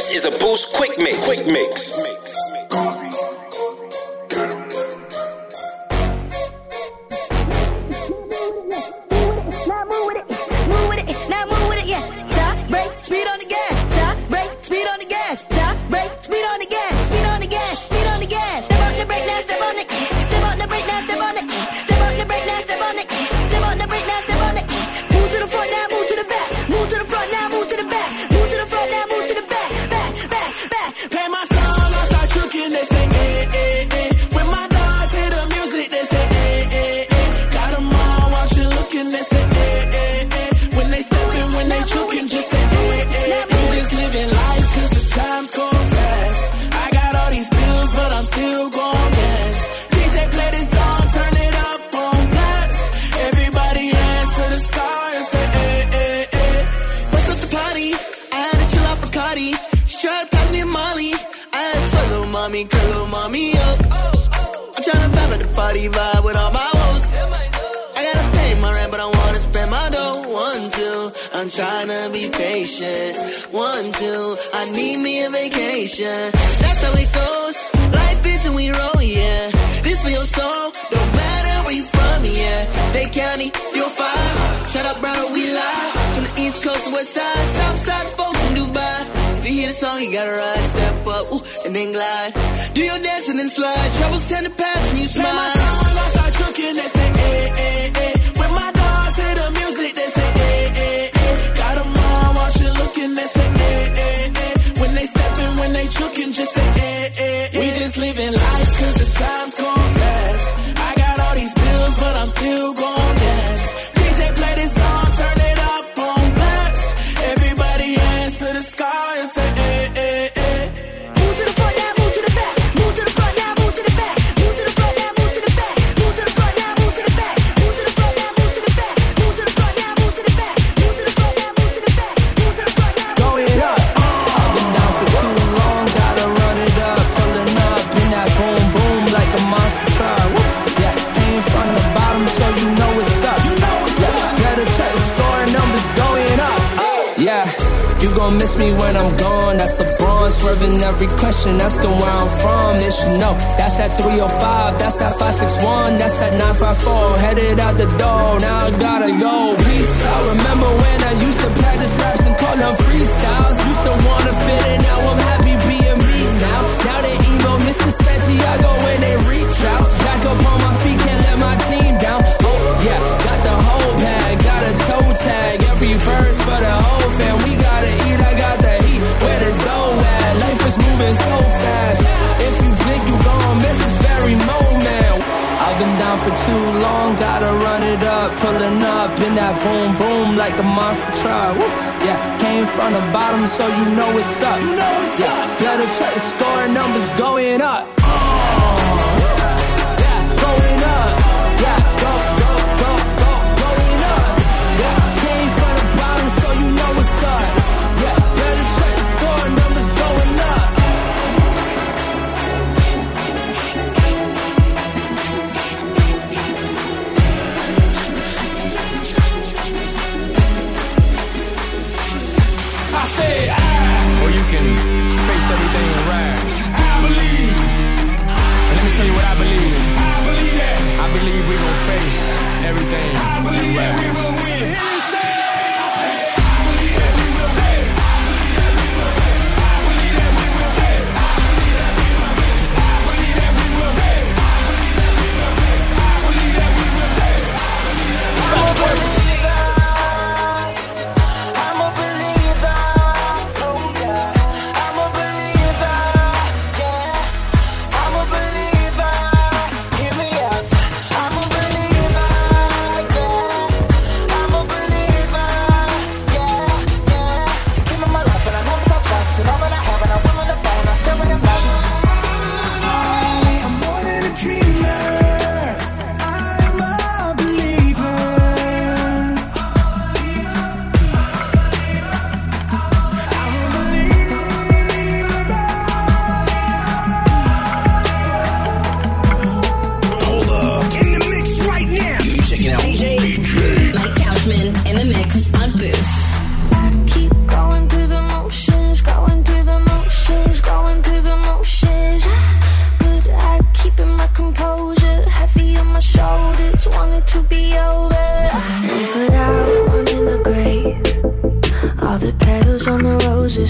This is a Boost Quick Mix. Quick Mix. Vibe with all my woes. I gotta pay my rent, but I wanna spend my dough. 1, 2, I'm tryna be patient. 1, 2, I need me a vacation. That's how it goes. Life is and we roll, yeah. This for your soul, don't matter where you from, yeah. State County, 305. Shut up, brother, we live. From the East Coast to West Side, South Side, folks in Dubai. If you hear the song, you gotta ride, step up, ooh, and then glide. Do your dancing and slide. Troubles tend to pass when you smile. My song, I start trucking, they say, eh, eh, eh. When my dogs hear the music, they say, eh, eh, eh. Got them all watching, looking, they say, eh, eh, eh. When they stepping, when they trucking, just say, eh, eh, eh. We just living life, cause the time's going fast. I got all these bills, but I'm still gon' dance. DJ play this song, turn it up on blast. Everybody hands to the sky and say, eh, eh, eh. Move to the front now, move to the back. Move to the front now, move to the back. Move to the front now, move to the back. Move to the front now, move to the back. Move to the front now, move to the back. Move to the front now, move to the back. Move to the front now, move to the back. Move to the front now. Going up. I've been down for too long, gotta run it up. Pulling up in that boom boom like a monster truck. Yeah, came from the bottom, so you know what's up. You know what's up. Better check the score, numbers going up. Yeah. You gon' miss me when I'm gone. That's LeBron swerving every question, asking where I'm from. They should know that's that 305, that's that 561, that's that 954. Headed out the door, now I gotta go. Peace out. Remember when I used to practice raps and call them freestyles? Used to wanna fit in, now I'm happy being me now. Now they email Mr. Santiago when they reach out. Back up on my feet, can't let my team down. Oh yeah, got the whole bag, got a toe tag. Every verse for the whole fam, we gotta eat, I got the heat, where the dough at? Life is moving so fast. If you blink, you gon' miss this very moment. I've been down for too long, gotta run it up. Pulling up in that boom boom like a monster truck. Woo. Yeah, came from the bottom, so you know what's up. You know what's up. Better check the score, numbers going up. Yeah, going up. Yeah, going up. Yeah, came from the bottom, so you know what's up. Yeah, better check the score, numbers going up. I say, or you can face everything in rags. I believe.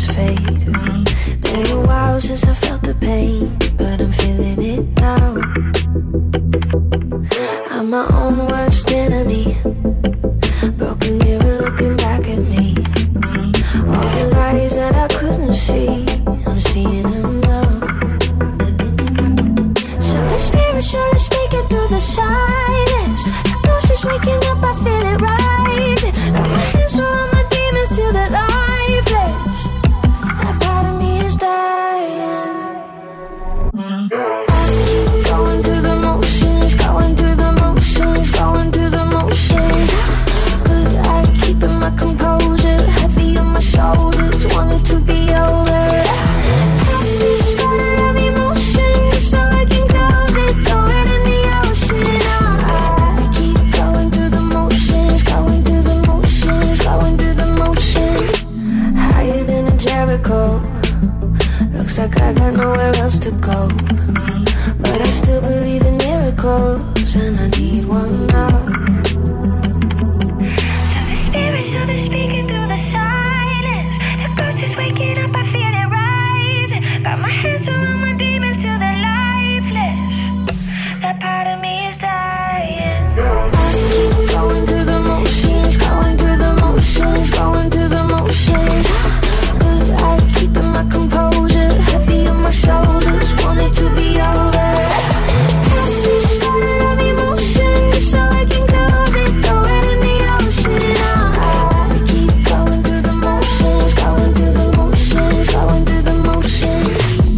colors fade. Been a while since I felt the pain, but I'm feeling it now. I'm my own worst enemy. Broken mirror looking back at me. All the lies that I couldn't see, I'm seeing them now. Something spiritual is speaking through the silence. The ghost is waking up, I feel it rising. Got my hands on my demons till they're lifeless. That part of me is dying. I keep going through the motions, going through the motions, going through the motions. Good at keeping my composure, heavy on my shoulders, wanted to be over. This spirit of emotion, so I can close it, throw it in the ocean. I keep going through the motions, going through the motions, going through the motions. Higher than a Jericho, looks like I got nowhere else to go. But I still believe in miracles, and I need one now. They're speaking through the silence. The ghost is waking up, I feel it rising. Got my hands around my demons till they're lifeless. That part of me is dying. I keep going through the motions, going through the motions, going through the motions. Good at keeping my composure, heavy on my shoulders, wanted to be over. This spirit of emotion, so I can close it, throw it in the ocean. Going through the motions, going through the motions, going through the motions.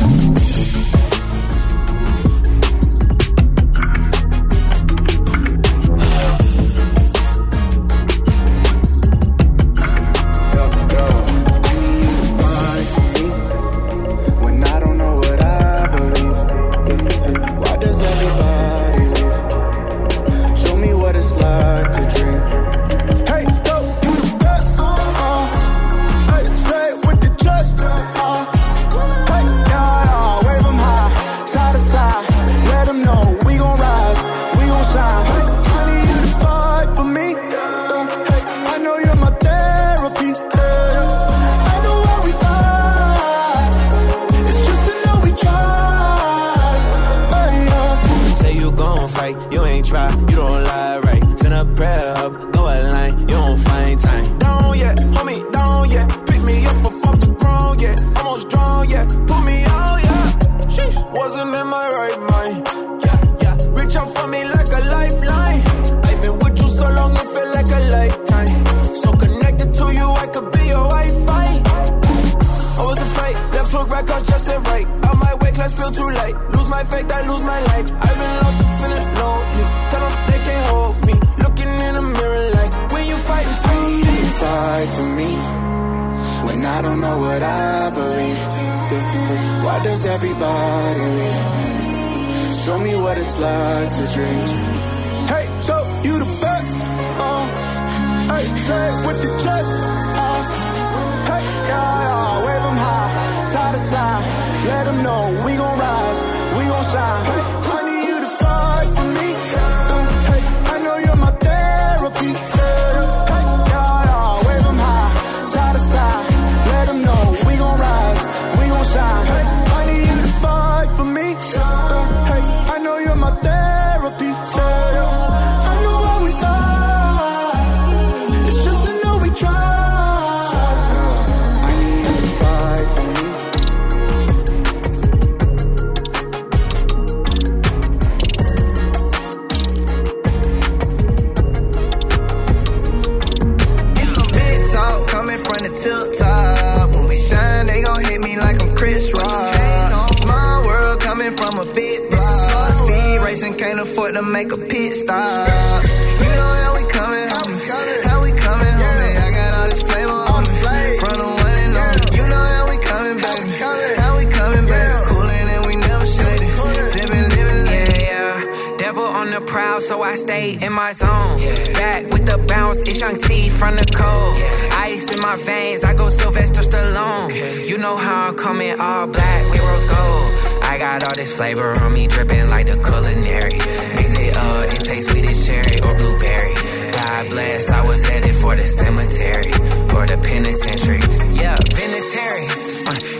So I stay in my zone. Back with the bounce, it's Young T from the cold. Ice in my veins, I go Sylvester Stallone. You know how I'm coming, all black with rose gold. I got all this flavor on me, dripping like the culinary. Mix it up, it tastes sweet as cherry or blueberry. God bless, I was headed for the cemetery or the penitentiary. Yeah, penitentiary.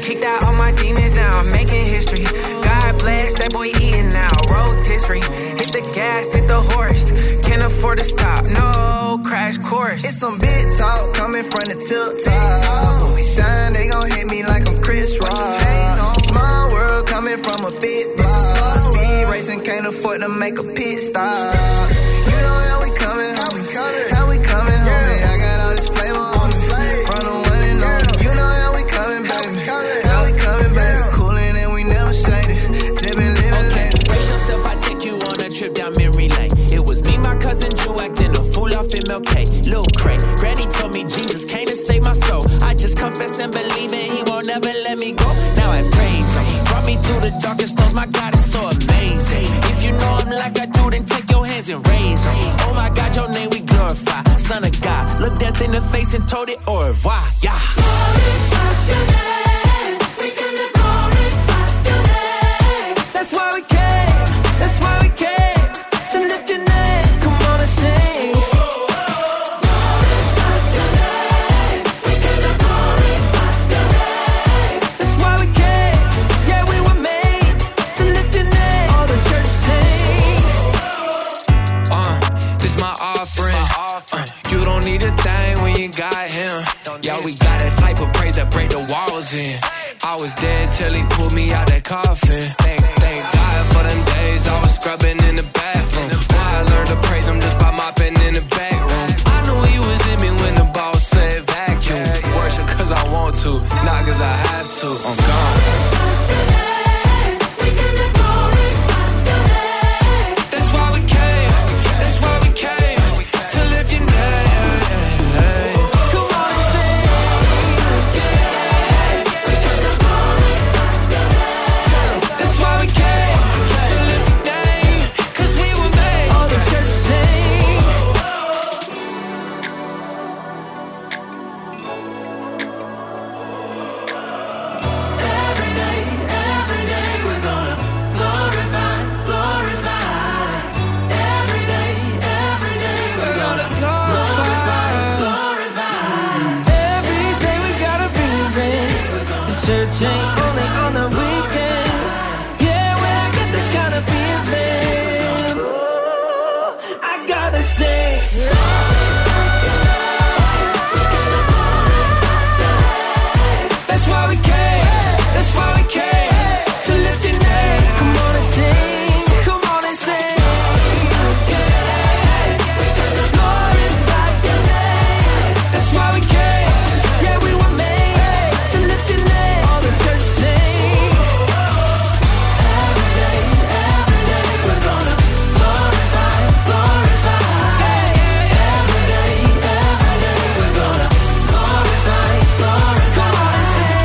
Kicked out all my demons, now I'm making history. God bless, that boy eating now, rotisserie. Hit the gas, hit the horse, can't afford to stop, no crash course. It's some big talk coming from the tilt-top. When we shine, they gon' hit me like I'm Chris Rock. Small world coming from a big bar. Speed racing, can't afford to make a pit stop. You know how we coming, how we coming, homie. I got all this flavor on me, from the one and only. You know how we coming, baby, how we coming, baby. Coolin' and we never shaded, just been living late. Brace yourself, I take you on a trip down memory lane. It was me, my cousin Drew, acting a fool off MLK. Lil' Craig, Granny told me Jesus came to save my soul. I just confess and believe it, he won't never let me go. Now I praise him, brought me through the darkest storms. My God is so amazing. If you know him like I do, then take your hands and raise him. Oh my God, your name we glorify. Son of God, look death in the face and told it au revoir. Yeah. That's why we came, that's why we came, to lift your name, come on and sing. That's why we came, yeah, we were made to lift your name, all the church sing. This my offering. You don't need a thing when you got him. Yeah, we got that type of praise that break the walls in. I was dead till he pulled me out that coffin. Thank God for them days I was scrubbing in the bathroom. Why I learned to praise him just by mopping in the back room. I knew he was in me when the boss said vacuum. Worship cause I want to, not cause I have to. I'm gone. That's why we came, that's why we came, to lift your name. Come on and sing. That's why we came, to lift your name, cause we were made. All the church sing. Every day we're gonna glorify, glorify. Every day we're gonna glorify, glorify. Every day we got a reason. This church ain't only on the weekend. Yeah, when I get the kind of feeling, oh, I gotta sing. That's why we came, that's why we came, to lift your name. Come on and sing, come on and sing. Glorify your name. That's why we came, yeah, we were made to lift your name. All the church sing. Every day we're gonna glorify, glorify. Every day we're gonna glorify, glorify. Come on and sing.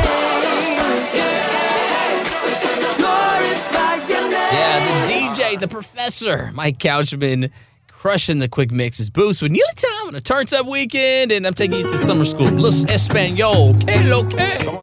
Glorify your name. Yeah, the DJ, the professor, Mike Couchman, crushing the quick mixes. Boost with Neely Time on a Turns Up weekend, and I'm taking you to summer school. Los Espanol, que lo que.